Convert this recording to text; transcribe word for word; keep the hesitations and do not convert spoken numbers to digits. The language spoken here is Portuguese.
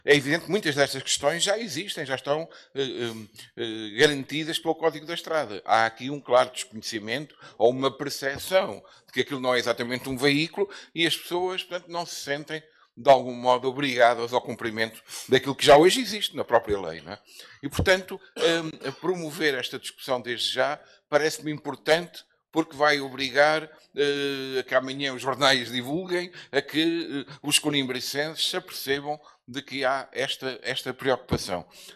É evidente que muitas destas questões já existem, já estão eh, eh, eh, garantidas pelo Código da Estrada. Há aqui um claro desconhecimento ou uma percepção de que aquilo não é exatamente um veículo e as pessoas, portanto, não se sentem de algum modo obrigadas ao cumprimento daquilo que já hoje existe na própria lei. Não é? E, portanto, eh, promover esta discussão desde já parece-me importante porque vai obrigar uh, a que amanhã os jornais divulguem, a que uh, os conimbricenses se apercebam de que há esta, esta preocupação.